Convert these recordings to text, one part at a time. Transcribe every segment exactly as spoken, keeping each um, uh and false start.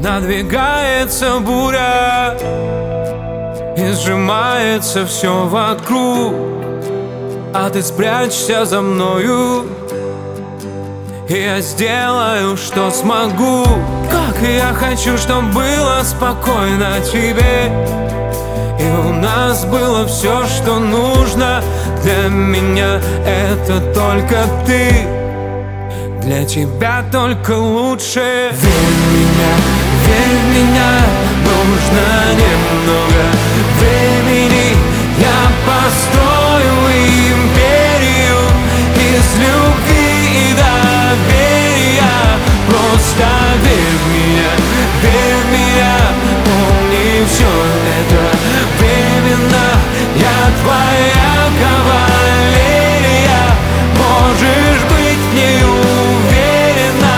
Надвигается буря и сжимается все вокруг, а ты спрячься за мною, и я сделаю, что смогу. Как я хочу, чтоб было спокойно тебе, и у нас было все, что нужно. Для меня это только ты, для тебя только лучше. Верь в меня, верь в меня, нужно немного времени. Я построю империю из любви и доверия. Просто верь в меня, верь в меня, помни, все это временно. Я твоя кавалерия, можешь быть не уверена.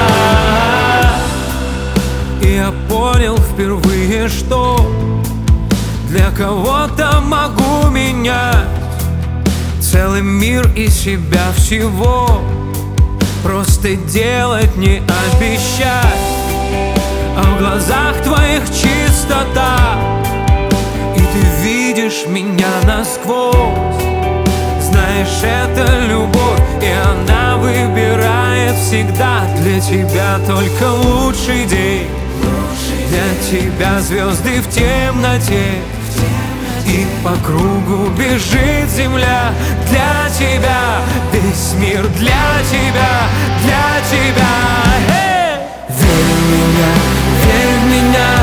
И я понял впервые, что для кого-то могу менять целый мир и себя всего. Просто делать, не обещать, а в глазах твоих чистота, и ты видишь меня насквозь. Знаешь, это любовь, и она выбирает всегда. Для тебя только лучший день, для тебя звезды в темноте, и по кругу бежит земля. Для тебя весь мир, для тебя, для тебя. Hey! Верь в меня, верь в меня,